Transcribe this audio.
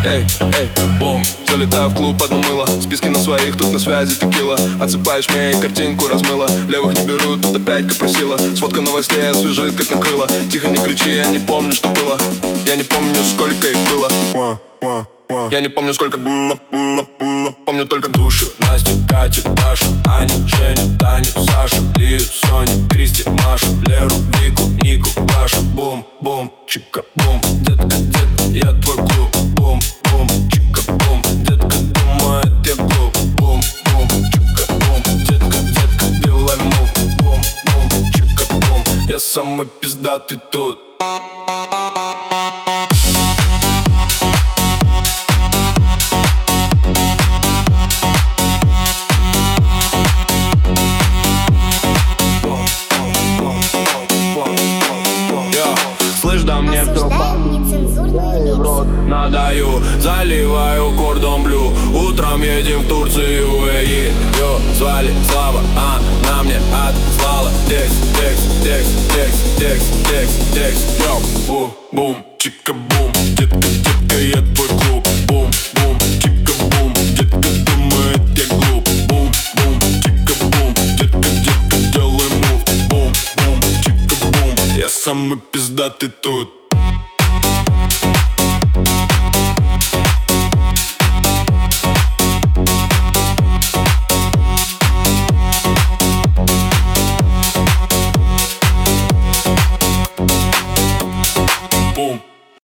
Эй, эй, бум, залетаю в клуб, одно мыло. Списки на своих, тут на связи текила. Отсыпаешь мне и картинку размыла. Левых не берут, тут опять как просила. Сводка новостей освежит, как накрыло. Тихо, не кричи, я не помню, что было. Я не помню, сколько их было. Я не помню, сколько было. Помню только душу. Настю, Катю, Дашу, Аню, Женю, Таню, Сашу, Лию, Соню, Кристи, Машу, Леру, Вику, Нику, Пашу. Бум, бум, чика, бум. Детка, детка, я твой клуб. Бум, бум, чика, бум. Детка думает, я глуп. Бум, бум, чика, бум. Детка, детка, делай мув. Бум, бум, чика, бум. Я самый пиздатый тут. Слышь, да мне все в рот надаю, заливаю кордон блю. Утром едем в Турцию, ее звали Слава, она мне отслала текст, текст, текст, текст, текст, текст, текст. Йоу, бум, бум, чика, бум. Детка, детка, я твой клуб. Бум, бум, чика, бум. Детка думает, я глуп. Бум, бум, чика, бум. Детка, детка, делай мув. Бум, бум, чика, бум. Я самый пиздатый тут.